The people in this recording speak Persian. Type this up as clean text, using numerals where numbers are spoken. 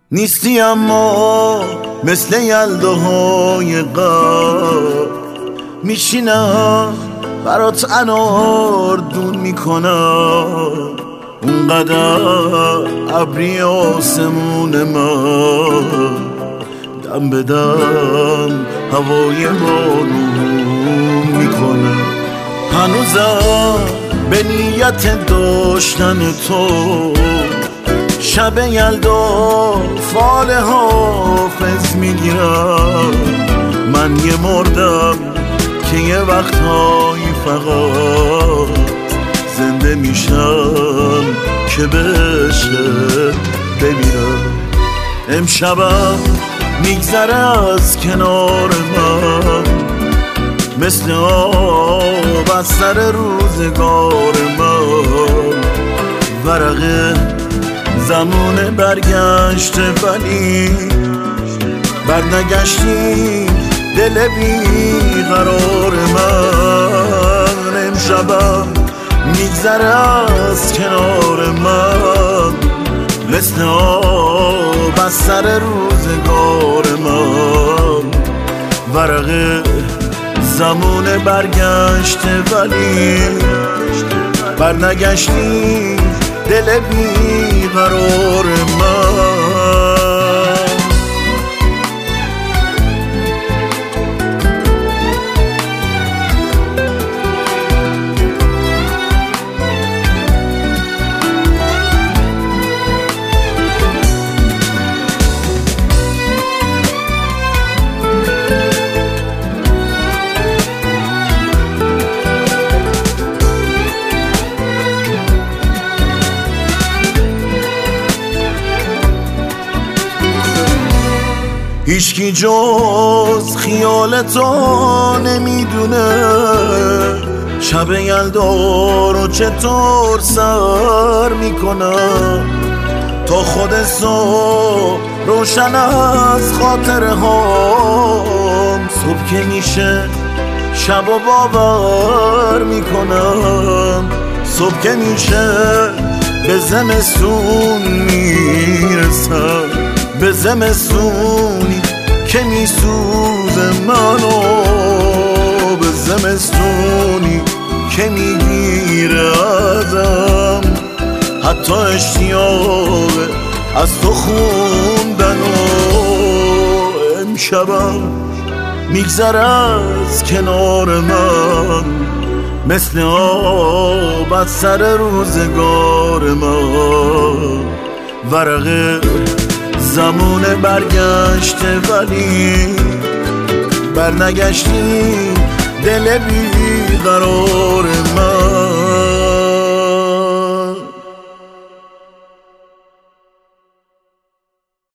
نیستی اما مثل یلداهای قبل میشینم برات انار دون میکنم، اونقدر ابری آسمون من دم به دم هوای بارون میکنم. هنوزم به نیت داشتن تو شب یلدا فال حافظ میگیرم. من یه مردم که یه وقتایی فقط زنده میشم که بشه بمیرم. امشبم میگذره از کنار من مثل آب از سر روزگار من. ورقه زمان برگشته ولی برنگشتی دل بی قرار من. امشبم میگذره از کنار من مثل آب از سر روزگار من. ورقه زمان برگشته ولی برنگشتی دل بی قرار من. هیچکی جز خیال تو نمیدونه شب یلدا رو چطور سر میکنم. تا خود صبح روشن از خاطره هام، صبح که میشه شب و باور میکنم. صبح که میشه به زمستون میرسم، به زمستونی که میسوزه منو، به زمستونی که میگیره ازم حتی اشتیاق از تو خوندن. و امشبم میگذره از کنار من مثل آب از سر روزگار من. ورقه زمان برگشته ولی برنگشتی دل بی قرار من.